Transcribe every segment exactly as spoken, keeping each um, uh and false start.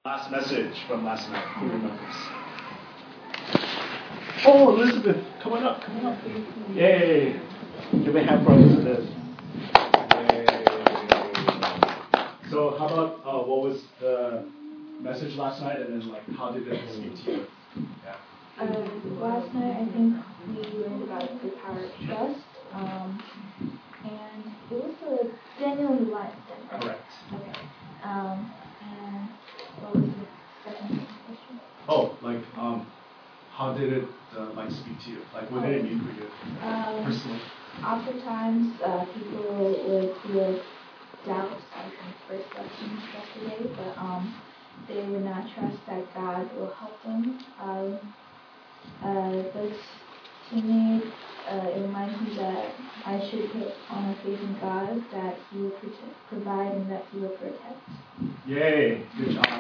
Last message from last night. Who remembers? Oh, Elizabeth, come on up, come on up. Yay! Give a hand for Elizabeth. Yay. So, how about uh, what was the message last night, and then like how did it speak to you? Yeah. Uh, last night, I think we learned about the power of trust, um, and it was a Daniel and Lion, right? Correct. Okay. Um, and what was the second question? Oh, like um, how did it uh, like speak to you? Like, what did it mean for you um, personally? Oftentimes, uh, people would feel doubts, like in the first lesson yesterday, but um, they would not trust that God will help them. Um, uh, this, to me, uh, it reminds me that I should put on a faith in God, that He will protect, provide and that He will protect. Yay! Good job.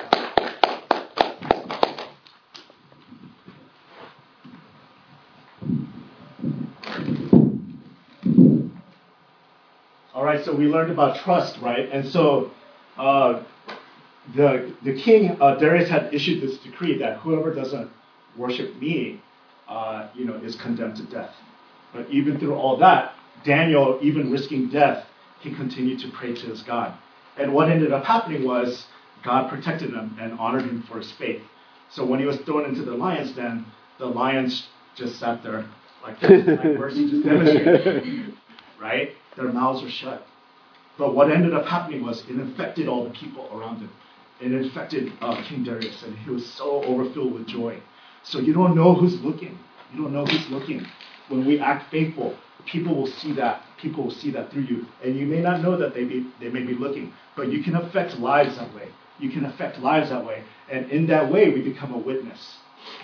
All right, so we learned about trust, right? And so uh, the the king uh, Darius had issued this decree that whoever doesn't worship me, uh, you know, is condemned to death. But even through all that, Daniel, even risking death, he continued to pray to his God. And what ended up happening was God protected him and honored him for his faith. So when he was thrown into the lion's den, the lions just sat there like, like Mercy just demonstrated, right? Their mouths were shut. But what ended up happening was it infected all the people around him. It infected uh, King Darius, and he was so overfilled with joy. So you don't know who's looking. You don't know who's looking. When we act faithful, people will see that. People will see that through you. And you may not know that they be, they may be looking, but you can affect lives that way. You can affect lives that way. And in that way, we become a witness.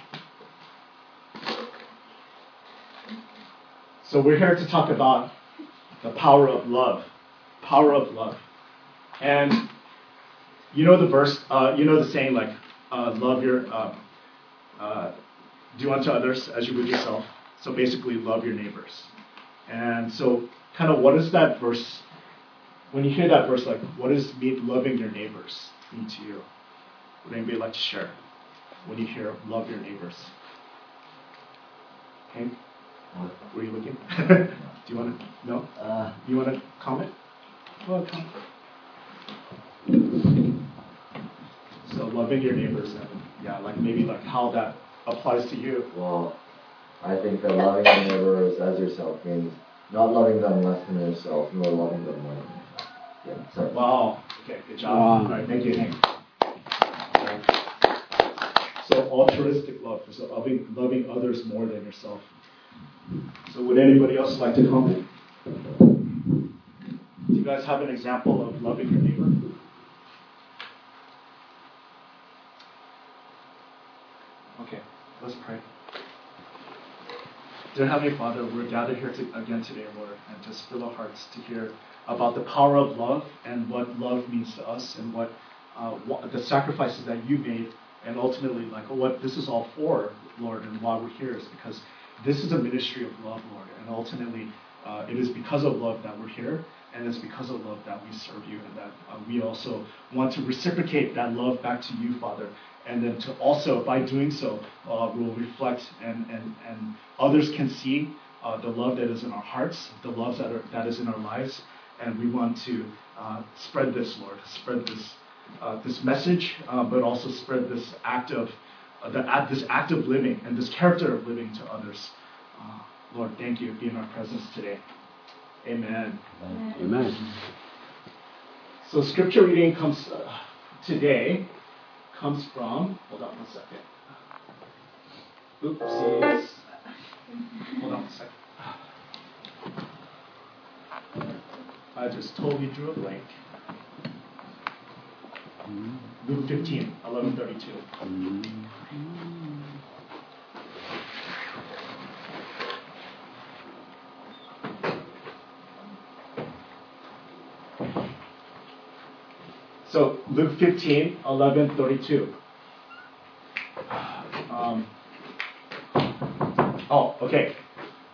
So we're here to talk about the power of love. Power of love. And you know the verse, uh, you know the saying like, uh, love your, uh, uh, do unto others as you would yourself. So basically, love your neighbors. And so kind of what is that verse, when you hear that verse, like what does mean loving your neighbors mean to you? Would anybody like to share when you hear love your neighbors? Hank, were you looking? Do you want to, no? Uh, you want to comment? Well, comment. So loving your neighbors, and yeah, like maybe like how that applies to you. Well, I think that loving your neighbors as yourself means not loving them less than yourself, nor loving them more than yourself. Yeah, sorry. Wow. Okay, good job. Wow. All right, thank you, Hank. So altruistic love, so loving loving others more than yourself. So would anybody else like to comment? Do you guys have an example of loving your neighbor? Okay, let's pray. Dear Heavenly Father, we're gathered here to, again today, Lord, and just fill our hearts to hear about the power of love and what love means to us and what, uh, what the sacrifices that you made, and ultimately like what this is all for, Lord, and why we're here is because this is a ministry of love, Lord, and ultimately uh, it is because of love that we're here, and it's because of love that we serve you, and that uh, we also want to reciprocate that love back to you, Father. And then to also, by doing so, uh, we'll reflect and, and, and others can see uh, the love that is in our hearts, the love that, are, that is in our lives. And we want to uh, spread this, Lord, spread this uh, this message, uh, but also spread this act of uh, the, uh, this act of living and this character of living to others. Uh, Lord, thank you for being in our presence today. Amen. Amen. Amen. So scripture reading comes uh, today. Comes from, hold on one second. Oopsies. Hold on one second. I just totally drew a blank. Luke fifteen, eleven thirty-two. So Luke fifteen, eleven thirty-two. Um, oh, okay.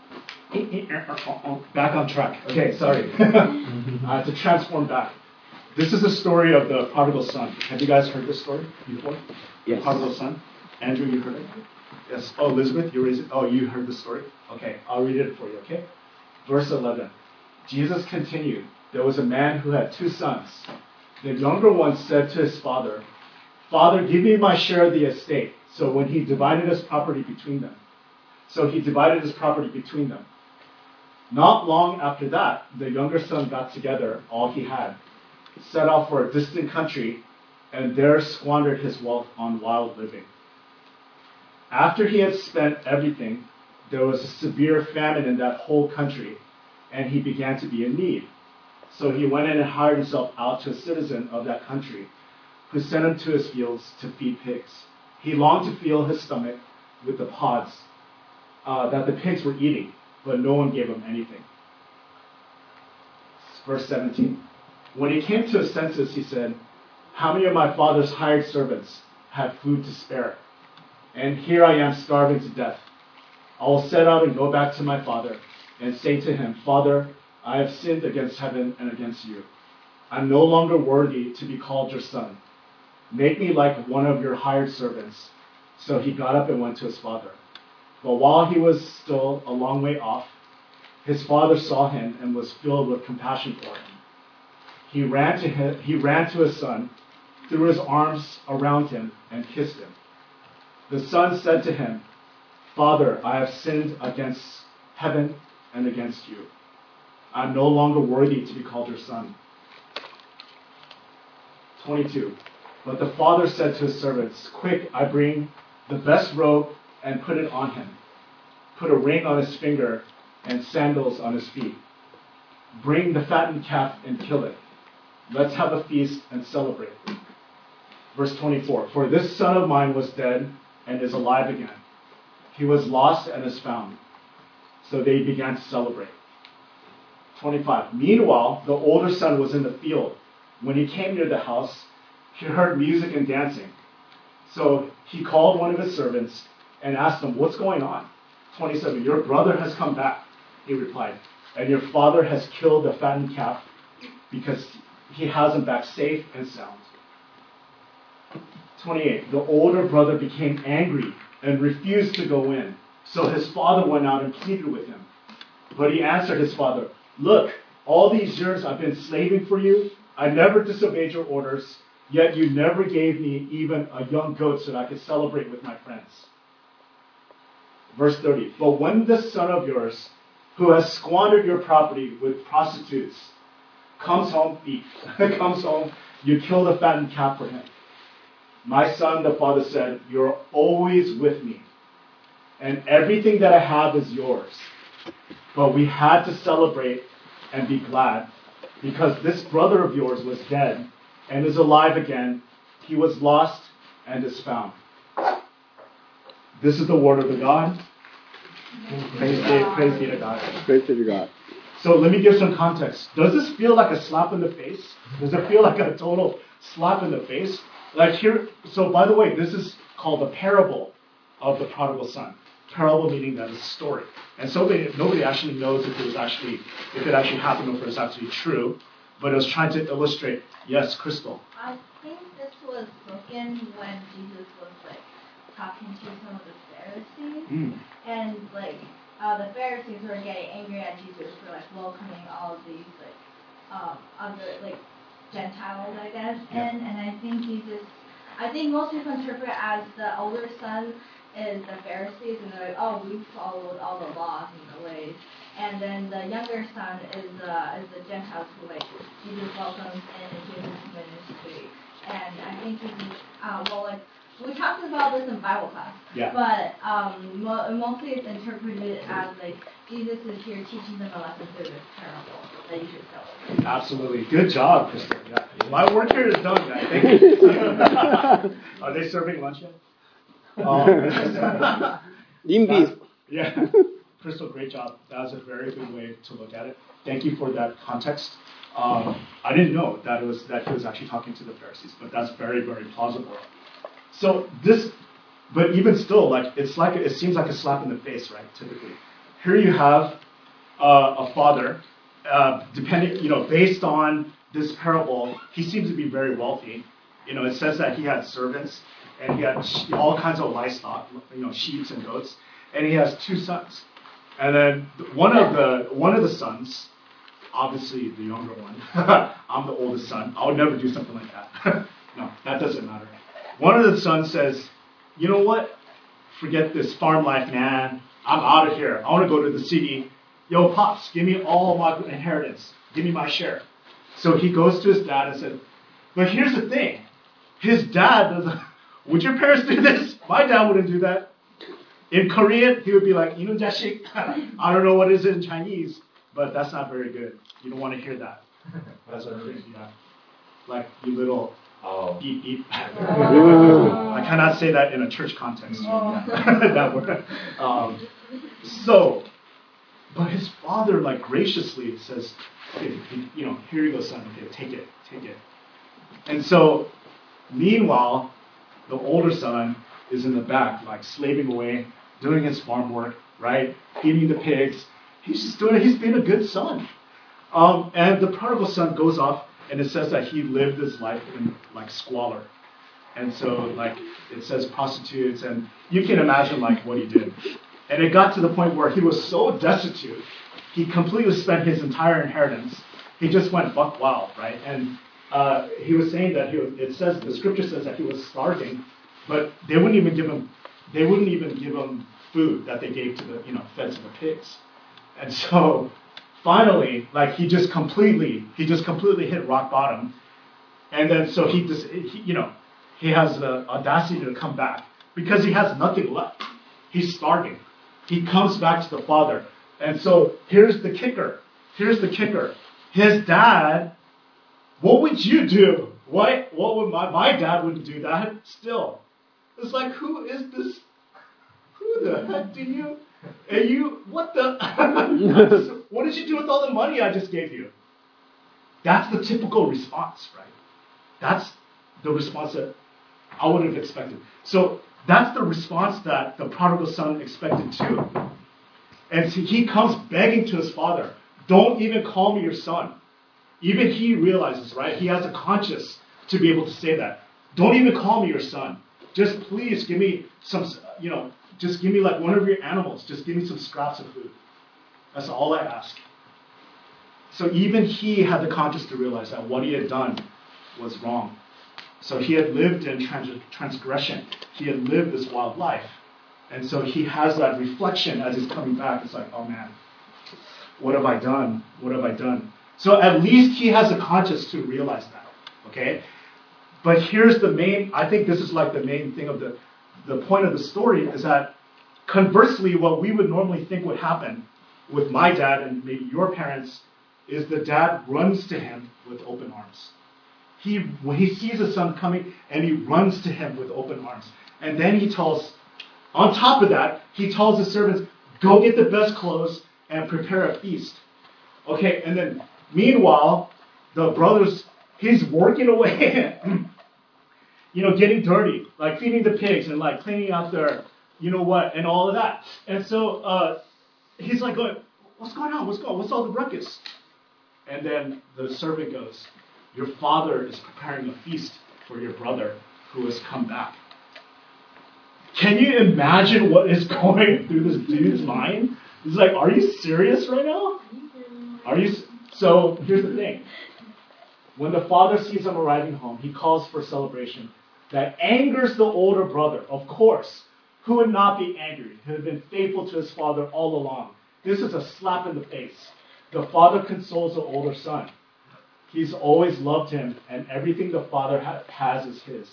Back on track. Okay, sorry. I have to transform back. This is the story of the prodigal son. Have you guys heard this story before? Yes. The prodigal son. Andrew, you heard it? Yes. Oh, Elizabeth, you raised it? Oh, you heard the story? Okay, I'll read it for you, okay? Verse eleven. Jesus continued, there was a man who had two sons. The younger one said to his father, Father, give me my share of the estate. So when he divided his property between them. So he divided his property between them. Not long after that, the younger son got together all he had, set off for a distant country, and there squandered his wealth on wild living. After he had spent everything, there was a severe famine in that whole country, and he began to be in need. So he went in and hired himself out to a citizen of that country, who sent him to his fields to feed pigs. He longed to fill his stomach with the pods uh, that the pigs were eating, but no one gave him anything. Verse seventeen. When he came to his senses, he said, how many of my father's hired servants have food to spare? And here I am starving to death. I will set out and go back to my father and say to him, Father, I have sinned against heaven and against you. I'm no longer worthy to be called your son. Make me like one of your hired servants. So he got up and went to his father. But while he was still a long way off, his father saw him and was filled with compassion for him. He ran to him, he ran to his son, threw his arms around him, and kissed him. The son said to him, Father, I have sinned against heaven and against you. I'm no longer worthy to be called your son. twenty-two. But the father said to his servants, Quick, I bring the best robe and put it on him. Put a ring on his finger and sandals on his feet. Bring the fattened calf and kill it. Let's have a feast and celebrate. Verse twenty-four. For this son of mine was dead and is alive again. He was lost and is found. So they began to celebrate. twenty-five. Meanwhile, the older son was in the field. When he came near the house, he heard music and dancing. So he called one of his servants and asked him, What's going on? twenty-seven. Your brother has come back, he replied, and your father has killed the fattened calf because he has him back safe and sound. twenty-eight. The older brother became angry and refused to go in. So his father went out and pleaded with him. But he answered his father, Look, all these years I've been slaving for you. I never disobeyed your orders, yet you never gave me even a young goat so that I could celebrate with my friends. Verse thirty. But when this son of yours, who has squandered your property with prostitutes, comes home, thief, comes home, you kill the fattened calf for him. My son, the father said, You're always with me, and everything that I have is yours. But we had to celebrate and be glad, because this brother of yours was dead and is alive again. He was lost and is found. This is the word of the God. Praise be, praise be to God. Praise be to God. So let me give some context. Does this feel like a slap in the face? Does it feel like a total slap in the face? Like here, so by the way, this is called the parable of the prodigal son. Parable meaning that it's a story. And so they, nobody actually knows if it was actually, if it actually happened or if it was actually true. But it was trying to illustrate, yes, Crystal. I think this was spoken when Jesus was like talking to some of the Pharisees, Mm. and like uh, the Pharisees were getting angry at Jesus for like welcoming all of these like um, other like Gentiles, I guess. Yeah. And and I think Jesus, I think most people interpret as the older son is the Pharisees, and they're like, oh, we followed all the laws and the ways. And then the younger son is uh, is the Gentiles who like Jesus welcomes in and gives his ministry. And I think this is uh, well like we talked about this in Bible class. Yeah. But um, mo- mostly it's interpreted as like Jesus is here teaching them a lesson through this parable that you should celebrate. Absolutely. Good job, Crystal. Yeah. My work here is done, I think. Are they serving lunch yet? Um, Lim That's- beef. Yeah. Crystal, great job. That was a very good way to look at it. Thank you for that context. Um, I didn't know that it was that he was actually talking to the Pharisees, but that's very, very plausible. So this, but even still, like it's like it seems like a slap in the face, right? Typically, here you have uh, a father, uh, depending, you know, based on this parable, he seems to be very wealthy. You know, it says that he had servants and he had all kinds of livestock, you know, sheep and goats, and he has two sons. And then one of the one of the sons, obviously the younger one, I'm the oldest son. I would never do something like that. No, that doesn't matter. One of the sons says, you know what? Forget this farm life, man. I'm out of here. I want to go to the city. Yo, Pops, give me all my inheritance. Give me my share. So he goes to his dad and said, but here's the thing. His dad doesn't, would your parents do this? My dad wouldn't do that. In Korean, he would be like, "Inun jashik." I don't know what it is in Chinese, but that's not very good. You don't want to hear that. That's what it is, yeah. Like, you little Oh. beep beep. I cannot say that in a church context. Yeah. That word. Um, so, but his father, like, graciously says, okay, you know, here you go, son. Okay, take it, take it. And so, meanwhile, the older son is in the back, like, slaving away, doing his farm work, right? Feeding the pigs. He's just doing it. He's being a good son. Um, and the prodigal son goes off, and it says that he lived his life in, like, squalor. And so, like, it says prostitutes, and you can imagine, like, what he did. And it got to the point where he was so destitute, he completely spent his entire inheritance. He just went buck wild, right? And uh, he was saying that he was, it says, the scripture says that he was starving, but they wouldn't even give him, they wouldn't even give him food that they gave to the, you know, fed to the pigs. And so, finally, like, he just completely, he just completely hit rock bottom. And then so he just, he, you know, he has the audacity to come back because he has nothing left. He's starving. He comes back to the father. And so here's the kicker. Here's the kicker. His dad, what would you do? What, what would my, my dad wouldn't do that still. It's like, who is this? Who the heck do you? And you, what the? What did you do with all the money I just gave you? That's the typical response, right? That's the response that I would have expected. So that's the response that the prodigal son expected too. And so he comes begging to his father, don't even call me your son. Even he realizes, right? He has a conscience to be able to say that. Don't even call me your son. Just please give me some, you know, just give me like one of your animals. Just give me some scraps of food. That's all I ask. So even he had the conscience to realize that what he had done was wrong. So he had lived in trans- transgression. He had lived this wild life. And so he has that reflection as he's coming back. It's like, oh man, what have I done? What have I done? So at least he has a conscience to realize that. Okay? But here's the main, I think this is like the main thing of the, the point of the story is that conversely, what we would normally think would happen with my dad and maybe your parents is the dad runs to him with open arms. He, when he sees his son coming, and he runs to him with open arms. And then he tells, on top of that, he tells his servants, go get the best clothes and prepare a feast. Okay, and then meanwhile, the brothers, he's working away, you know, getting dirty, like feeding the pigs and like cleaning out their, you know what, and all of that. And so uh, he's like going, what's going on? What's going on? What's all the ruckus? And then the servant goes, your father is preparing a feast for your brother who has come back. Can you imagine what is going through this dude's mind? He's like, are you serious right now? Are you? So here's the thing. When the father sees him arriving home, he calls for celebration. That angers the older brother, of course. Who would not be angry? Who had been faithful to his father all along. This is a slap in the face. The father consoles the older son. He's always loved him, and everything the father ha- has is his.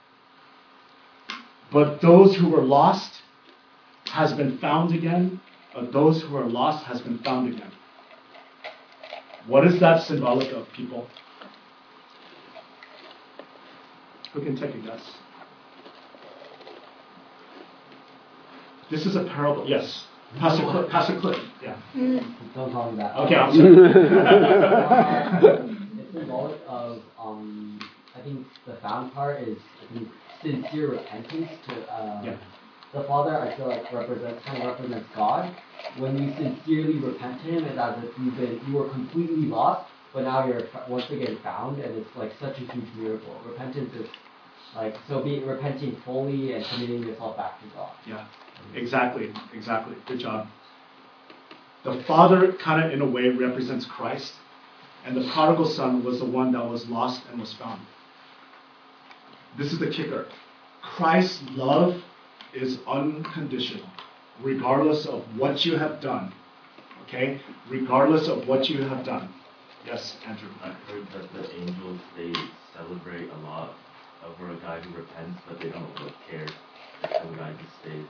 But those who were lost has been found again. But those who are lost has been found again. What is that symbolic of, people? Who can take a guess? This is a parable. Yes. Pastor Cliff. Pastor Cliff. Yeah. Don't call me that. Okay, I'm sorry. It's symbolic of, um, I think the found part is, I think, sincere repentance to um, yeah. the Father. I feel like represents kind of represents God. When you sincerely repent to Him, it's as if you've been you were completely lost, but now you're f- once again found, and it's like such a huge miracle. Repentance is like so being repenting fully and committing yourself back to God. Yeah, exactly, exactly. Good job. The Father kind of in a way represents Christ, and the prodigal son was the one that was lost and was found. This is the kicker. Christ's love is unconditional, regardless of what you have done. Okay? Regardless of what you have done. Yes, Andrew. I've heard that the angels, they celebrate a lot over a guy who repents, but they don't really care if the guy just stays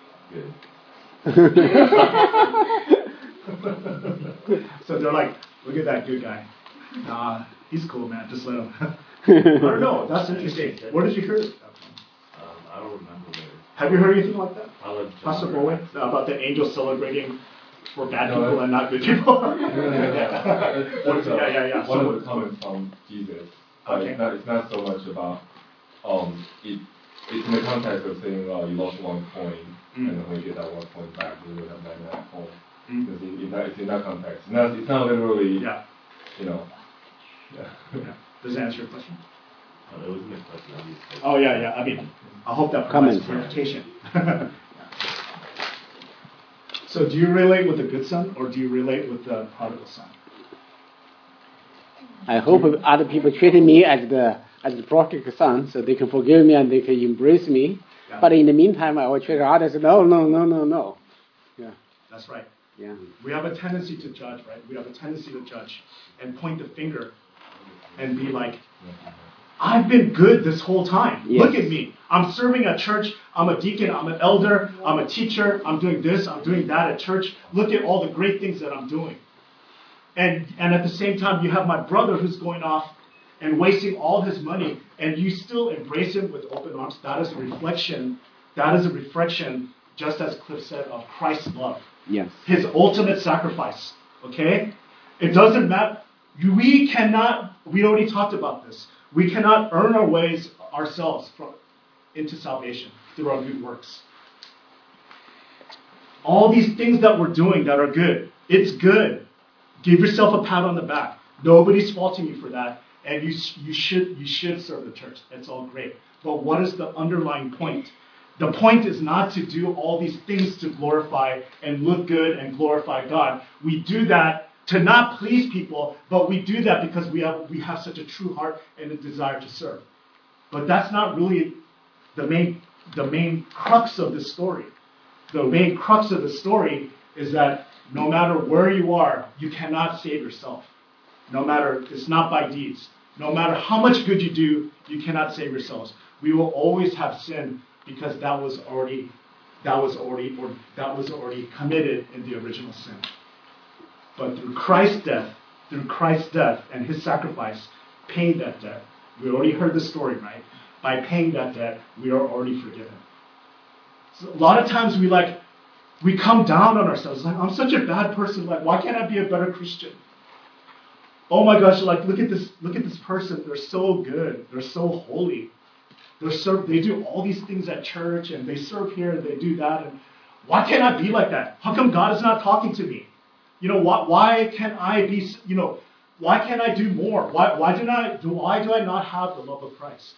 good. So they're like, look at that good guy. Nah, he's cool, man. Just let him. I don't know. That's interesting. Where did you hear that from? Um, I don't remember where. Have you heard anything like that? I'll let John Pastor know. Bowen, about the angels celebrating for bad No, people I- and not good people? Yeah, What- yeah, yeah, yeah. One So- of the comments from Jesus. But Okay. it's, not, it's not so much about, um, it, it's in the context of saying, oh, you lost one coin, Mm. and then when you get that one coin back, you will have ninety-nine at home. Mm. It's, in, in that, it's in that context. It's not, it's not literally, Yeah. you know. Yeah. Yeah. Does that answer your question? Oh, it wasn't a question. I was Oh, yeah, yeah. I mean, I hope that Comments, provides clarification. So do you relate with the good son, or do you relate with the prodigal son? I hope other people treat me as the as the prodigal son, so they can forgive me and they can embrace me. Yeah. But in the meantime, I will treat others. No, no, no, no, no. Yeah, That's right. yeah. We have a tendency to judge, right? We have a tendency to judge and point the finger and be like, I've been good this whole time. Yes. Look at me. I'm serving at church. I'm a deacon. I'm an elder. I'm a teacher. I'm doing this. I'm doing that at church. Look at all the great things that I'm doing. And and at the same time, you have my brother who's going off and wasting all his money, and you still embrace him with open arms. That is a reflection. That is a reflection, just as Cliff said, of Christ's love. Yes. His ultimate sacrifice. Okay? It doesn't matter. We cannot, we already talked about this. We cannot earn our ways ourselves from, into salvation through our good works. All these things that we're doing that are good, it's good. Give yourself a pat on the back. Nobody's faulting you for that. And you, you should you should serve the church. It's all great. But what is the underlying point? The point is not to do all these things to glorify and look good and glorify God. We do that to not please people, but we do that because we have we have such a true heart and a desire to serve. But that's not really the main the main crux of the story. The main crux of the story is that no matter where you are, you cannot save yourself. No matter, it's not by deeds. No matter how much good you do, you cannot save yourselves. We will always have sin because that was already that was already or that was already committed in the original sin. But through Christ's death, through Christ's death and his sacrifice, paying that debt. We already heard the story, right? By paying that debt, we are already forgiven. So a lot of times we like we come down on ourselves. Like, I'm such a bad person. Like, why can't I be a better Christian? Oh my gosh, like look at this, look at this person. They're so good. They're so holy. They're serve, they do all these things at church and they serve here and they do that. And why can't I be like that? How come God is not talking to me? You know, why, why can't I be, you know, why can't I do more? Why, why, do not, do, why do I not have the love of Christ?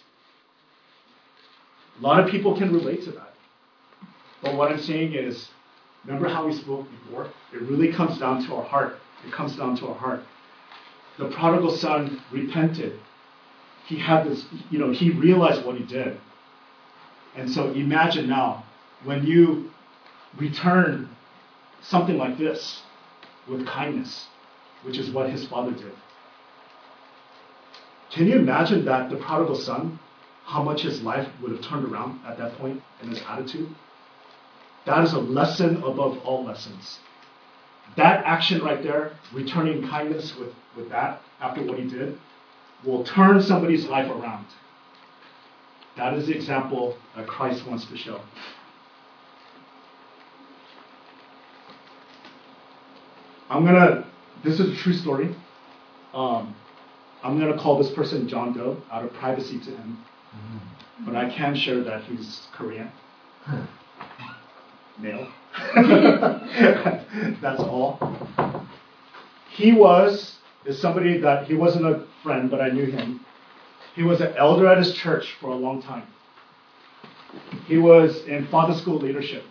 A lot of people can relate to that. But what I'm saying is, remember how we spoke before? It really comes down to our heart. It comes down to our heart. The prodigal son repented. He had this, you know, he realized what he did. And so imagine now, when you return something like this with kindness, which is what his father did. Can you imagine that the prodigal son, how much his life would have turned around at that point in his attitude? That is a lesson above all lessons. That action right there, returning kindness with, with that, after what he did, will turn somebody's life around. That is the example that Christ wants to show. I'm going to, this is a true story. Um, I'm going to call this person John Doe out of privacy to him. Mm-hmm. But I can share that he's Korean. Male. That's all. He was is somebody that he wasn't a friend, but I knew him. He was an elder at his church for a long time. He was in Father School leadership.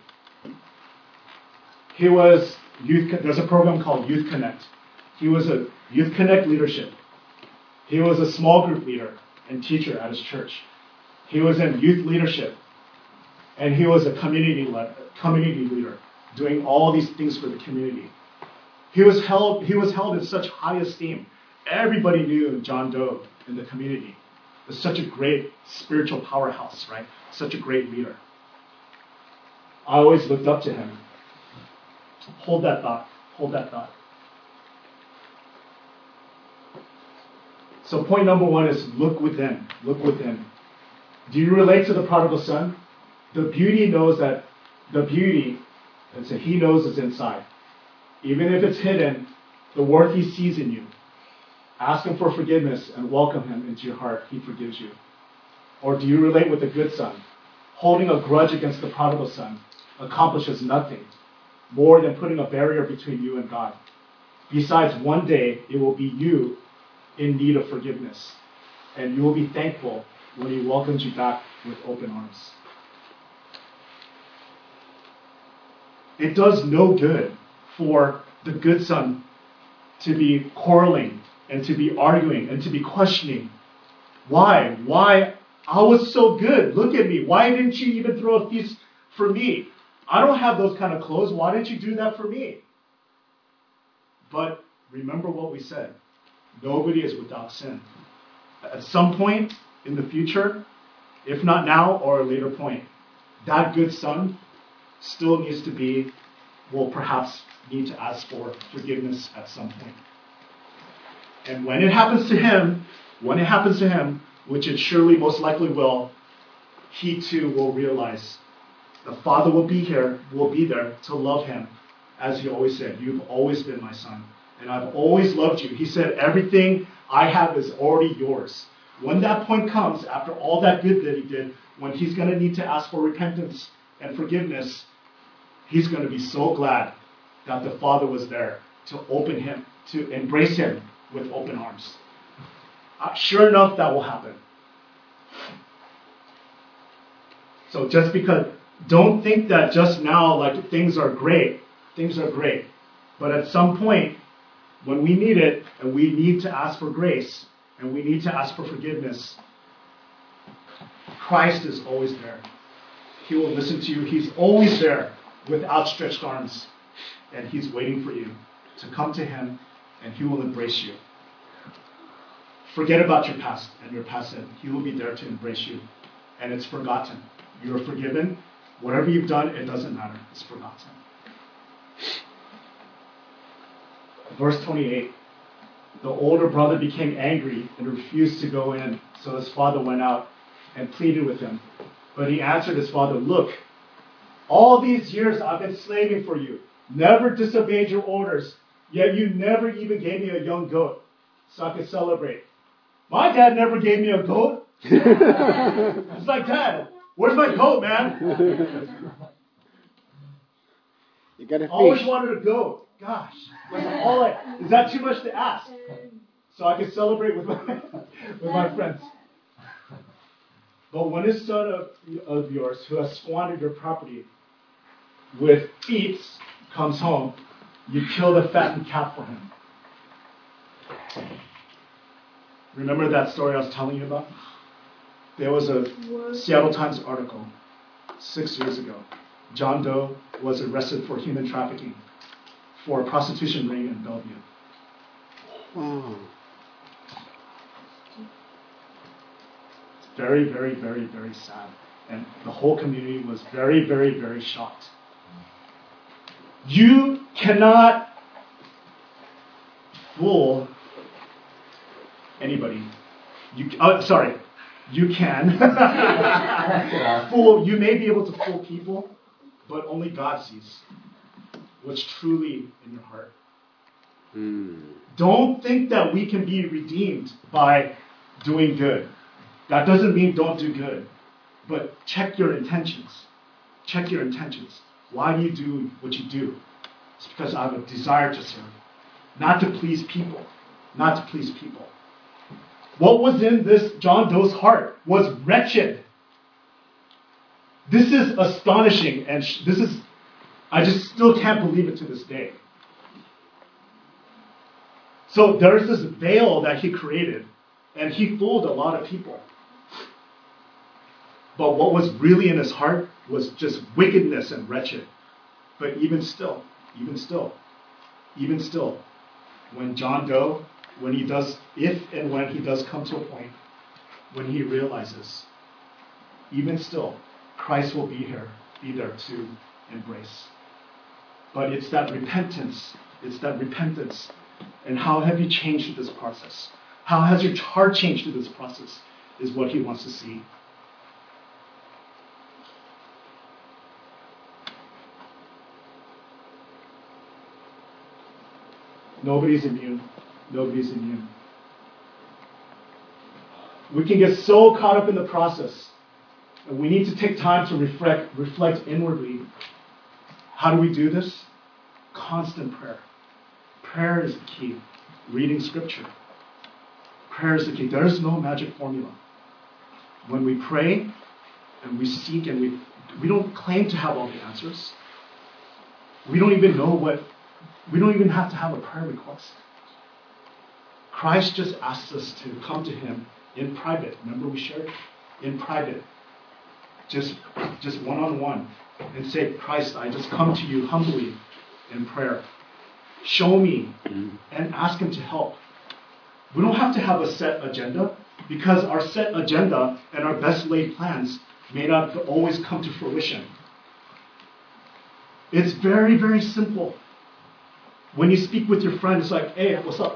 He was youth. There's a program called Youth Connect. He was a Youth Connect leadership. He was a small group leader and teacher at his church. He was in youth leadership, and he was a community le- community leader, doing all these things for the community. He was held. He was held in such high esteem. Everybody knew John Doe in the community. He was such a great spiritual powerhouse, right? Such a great leader. I always looked up to him. Hold that thought. Hold that thought. So point number one is look within. Look within. Do you relate to the prodigal son? The beauty knows that the beauty, and so he knows is inside. Even if it's hidden, the worth he sees in you. Ask him for forgiveness and welcome him into your heart. He forgives you. Or do you relate with the good son? Holding a grudge against the prodigal son accomplishes nothing more than putting a barrier between you and God. Besides, one day it will be you in need of forgiveness, and you will be thankful when he welcomes you back with open arms. It does no good for the good son to be quarreling and to be arguing and to be questioning. Why? Why? I was so good. Look at me. Why didn't you even throw a feast for me? I don't have those kind of clothes. Why didn't you do that for me? But remember what we said. Nobody is without sin. At some point in the future, if not now or a later point, that good son still needs to be, will perhaps need to ask for forgiveness at some point. And when it happens to him, when it happens to him, which it surely most likely will, he too will realize the Father will be here, will be there to love him. As he always said, you've always been my son, and I've always loved you. He said, everything I have is already yours. When that point comes, after all that good that he did, when he's going to need to ask for repentance and forgiveness, he's going to be so glad that the Father was there to open him, to embrace him with open arms. Uh, sure enough, that will happen. So just because, don't think that just now, like, things are great. Things are great. But at some point, when we need it, and we need to ask for grace, and we need to ask for forgiveness, Christ is always there. He will listen to you. He's always there with outstretched arms. And he's waiting for you to come to him, and he will embrace you. Forget about your past and your past sin. He will be there to embrace you. And it's forgotten. You're forgiven. Whatever you've done, it doesn't matter. It's forgotten. Verse twenty-eight. The older brother became angry and refused to go in. So his father went out and pleaded with him. But he answered his father, look, all these years I've been slaving for you. Never disobeyed your orders. Yet you never even gave me a young goat so I could celebrate. My dad never gave me a goat. It's like, Dad, where's my goat, man? You got a Always fish. wanted a goat. Gosh, that's all I, is that too much to ask? So I could celebrate with my, with my friends. But when this son of, of yours, who has squandered your property with eats, comes home, you kill the fattened calf for him. Remember that story I was telling you about? There was a Seattle Times article six years ago. John Doe was arrested for human trafficking for a prostitution ring in Bellevue. Wow. It's very, very, very, very sad. And the whole community was very, very, very shocked. You cannot fool anybody. You, oh, sorry. You can. Fool, you may be able to fool people, but only God sees what's truly in your heart. Mm. Don't think that we can be redeemed by doing good. That doesn't mean don't do good. But check your intentions. Check your intentions. Why do you do what you do? It's because I have a desire to serve, not to please people. not to please people. What was in this John Doe's heart was wretched. This is astonishing, and sh- this is, I just still can't believe it to this day. So there's this veil that he created, and he fooled a lot of people. But what was really in his heart was just wickedness and wretched. But even still, even still, even still, when John Doe, when he does, if and when he does come to a point when he realizes, even still, Christ will be here, be there to embrace. But it's that repentance, it's that repentance. And how have you changed through this process? How has your heart changed through this process is what he wants to see. Nobody's immune. Nobody's immune. We can get so caught up in the process. And we need to take time to reflect, reflect inwardly. How do we do this? Constant prayer. Prayer is the key. Reading scripture. Prayer is the key. There is no magic formula. When we pray and we seek and we we don't claim to have all the answers. We don't even know what, we don't even have to have a prayer request. Christ just asks us to come to him in private. Remember we shared? In private. Just, just one-on-one. And say, Christ, I just come to you humbly in prayer. Show me and ask him to help. We don't have to have a set agenda because our set agenda and our best laid plans may not always come to fruition. It's very, very simple. When you speak with your friend, it's like, hey, what's up?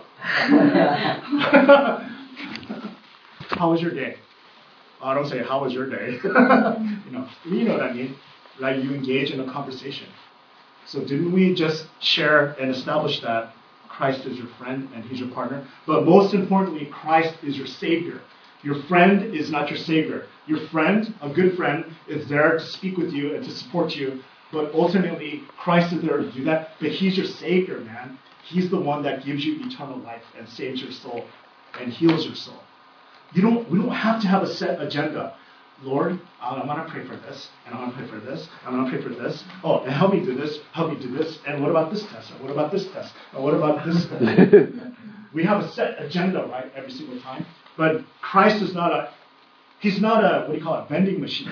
How was your day? I don't say, how was your day? you know, you know what I mean. Like you engage in a conversation. So didn't we just share and establish that Christ is your friend and he's your partner? But most importantly, Christ is your Savior. Your friend is not your Savior. Your friend, a good friend, is there to speak with you and to support you. But ultimately, Christ is there to do that. But he's your Savior, man. He's the one that gives you eternal life and saves your soul and heals your soul. You don't. We don't have to have a set agenda. Lord, I want to pray for this, and I want to pray for this, and I want to pray for this. Oh, and help me do this, help me do this, and what about this test? And what about this test? And what about this test? We have a set agenda, right, every single time. But Christ is not a, he's not a, what do you call it, vending machine.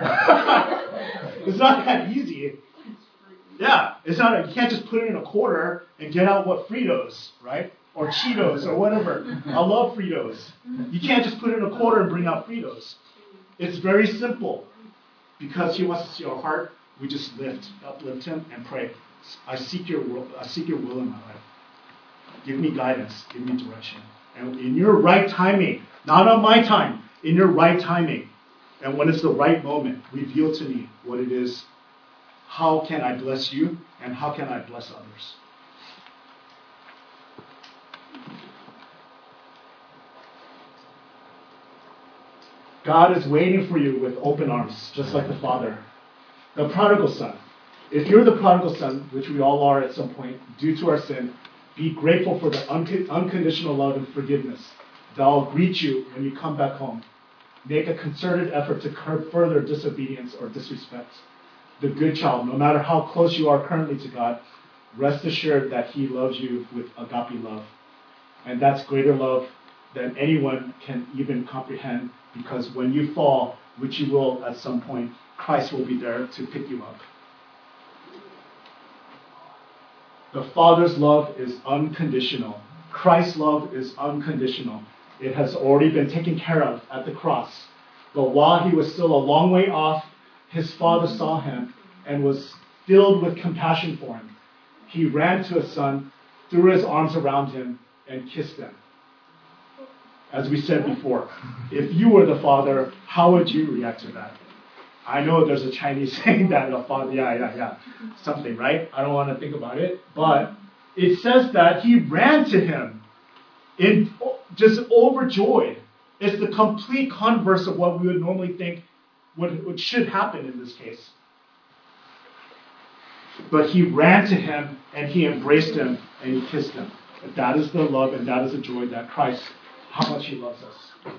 It's not that easy. Yeah, it's not a, you can't just put it in a quarter and get out what Fritos, right? Or Cheetos, or whatever. I love Fritos. You can't just put it in a quarter and bring out Fritos. It's very simple. Because he wants to see our heart, we just lift, uplift him, and pray. I seek your will, I seek your will in my life. Give me guidance, give me direction. And in your right timing, not on my time, in your right timing. And when it's the right moment, reveal to me what it is. How can I bless you, and how can I bless others? God is waiting for you with open arms, just like the Father. The prodigal son. If you're the prodigal son, which we all are at some point, due to our sin, be grateful for the un- unconditional love and forgiveness that will greet you when you come back home. Make a concerted effort to curb further disobedience or disrespect. The good child, no matter how close you are currently to God, rest assured that he loves you with agape love. And that's greater love than anyone can even comprehend, because when you fall, which you will at some point, Christ will be there to pick you up. The Father's love is unconditional. Christ's love is unconditional. It has already been taken care of at the cross. But while he was still a long way off, his Father saw him and was filled with compassion for him. He ran to his son, threw his arms around him, and kissed him. As we said before, if you were the father, how would you react to that? I know there's a Chinese saying that, the father, yeah, yeah, yeah, something, right? I don't want to think about it. But it says that he ran to him, in just overjoyed. It's the complete converse of what we would normally think would, what should happen in this case. But he ran to him, and he embraced him, and he kissed him. That is the love and that is the joy that Christ, how much he loves us.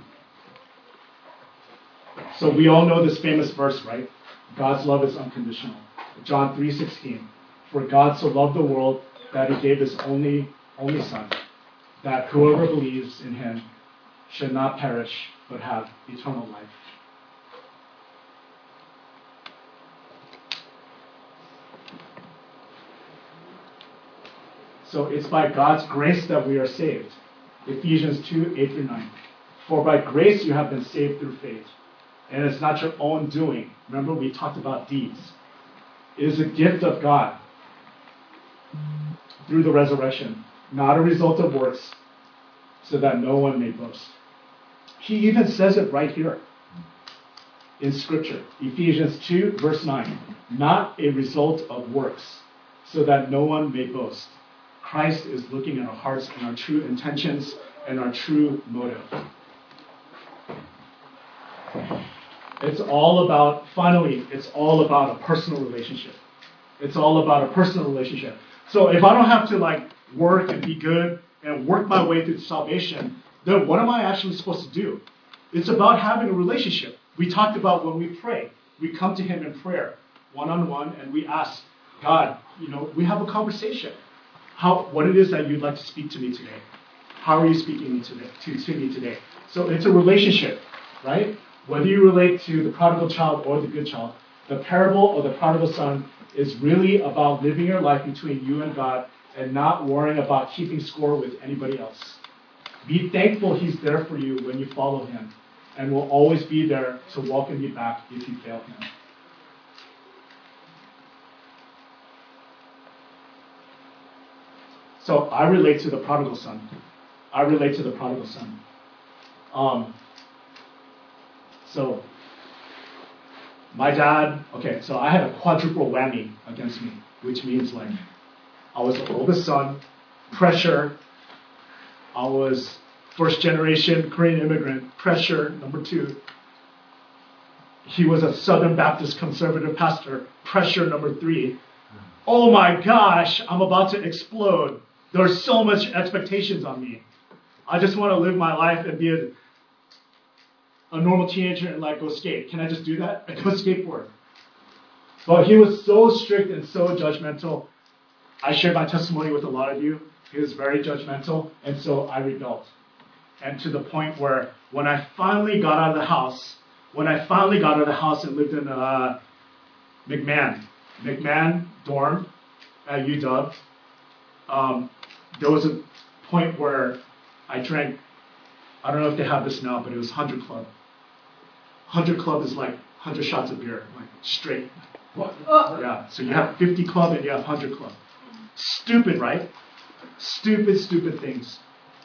So we all know this famous verse, right? God's love is unconditional. John three sixteen. For God so loved the world that he gave his only only son, that whoever believes in him should not perish but have eternal life. So it's by God's grace that we are saved. Ephesians two, eight through nine. For by grace you have been saved through faith. And it's not your own doing. Remember, we talked about deeds. It is a gift of God through the resurrection, not a result of works, so that no one may boast. He even says it right here in Scripture. Ephesians two, verse nine. Not a result of works, so that no one may boast. Christ is looking at our hearts and our true intentions and our true motive. It's all about, finally, it's all about a personal relationship. It's all about a personal relationship. So if I don't have to like work and be good and work my way through salvation, then what am I actually supposed to do? It's about having a relationship. We talked about when we pray. We come to him in prayer, one-on-one, and we ask, God, you know, we have a conversation. How, what it is that you'd like to speak to me today. How are you speaking me today, to, to me today? So it's a relationship, right? Whether you relate to the prodigal child or the good child, the parable of the prodigal son is really about living your life between you and God and not worrying about keeping score with anybody else. Be thankful he's there for you when you follow him and will always be there to welcome you back if you fail him. So I relate to the prodigal son. I relate to the prodigal son. Um, so my dad, okay, so I had a quadruple whammy against me, which means like I was the oldest son, pressure. I was first generation Korean immigrant, pressure, number two. He was a Southern Baptist conservative pastor, pressure, number three. Oh my gosh, I'm about to explode. There's so much expectations on me. I just want to live my life and be a, a normal teenager and like go skate. Can I just do that? I go skateboard. But he was so strict and so judgmental. I shared my testimony with a lot of you. He was very judgmental, and so I rebelled. And to the point where when I finally got out of the house, when I finally got out of the house and lived in uh, McMahon, McMahon dorm at U W, um, there was a point where I drank, I don't know if they have this now, but it was one hundred Club. one hundred Club is like one hundred shots of beer, like straight. What? Yeah, so you have fifty Club and you have one hundred Club. Stupid, right? Stupid, stupid things.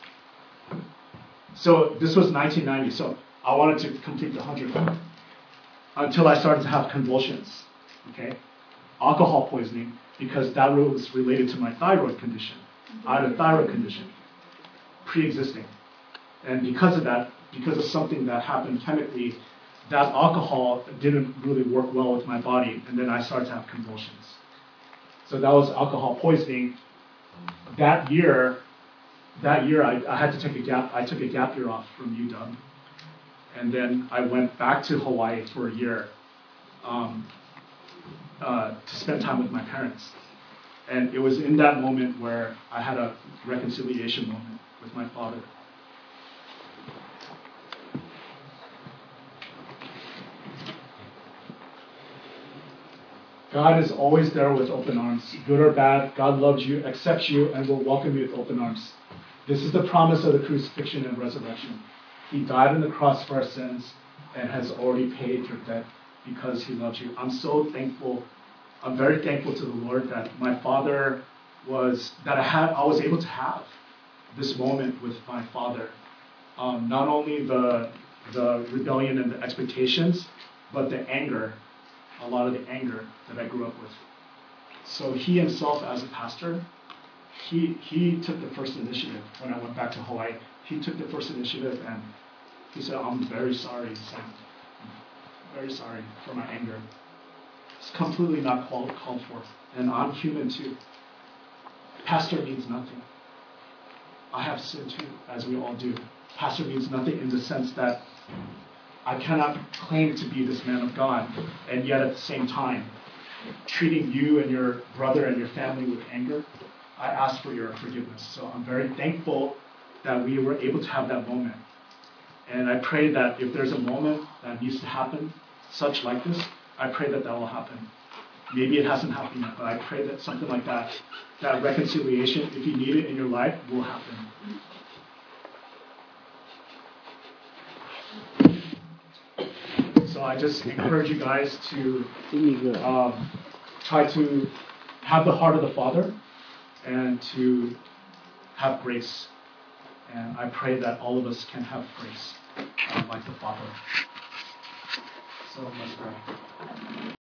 So this was nineteen ninety, so I wanted to complete the one hundred Club until I started to have convulsions, okay? Alcohol poisoning, because that was related to my thyroid condition. I had a thyroid condition, pre-existing. And because of that, because of something that happened chemically, that alcohol didn't really work well with my body, and then I started to have convulsions. So that was alcohol poisoning. That year, that year I, I had to take a gap, I took a gap year off from U W. And then I went back to Hawaii for a year um, uh, to spend time with my parents. And it was in that moment where I had a reconciliation moment with my father. God is always there with open arms, good or bad. God loves you, accepts you, and will welcome you with open arms. This is the promise of the crucifixion and resurrection. He died on the cross for our sins and has already paid your debt because he loves you. I'm so thankful. I'm very thankful to the Lord that my father was, that I had, I was able to have this moment with my father. Um, not only the, the rebellion and the expectations, but the anger, a lot of the anger that I grew up with. So he himself, as a pastor, he he took the first initiative when I went back to Hawaii. He took the first initiative and he said, I'm very sorry, Sam. I'm very sorry for my anger. It's completely not called, called for. And I'm human too. Pastor means nothing. I have sinned too, as we all do. Pastor means nothing in the sense that I cannot claim to be this man of God, and yet at the same time, treating you and your brother and your family with anger, I ask for your forgiveness. So I'm very thankful that we were able to have that moment. And I pray that if there's a moment that needs to happen, such like this, I pray that that will happen. Maybe it hasn't happened yet, but I pray that something like that, that reconciliation, if you need it in your life, will happen. So I just encourage you guys to um, try to have the heart of the Father and to have grace. And I pray that all of us can have grace uh, like the Father. So let's pray.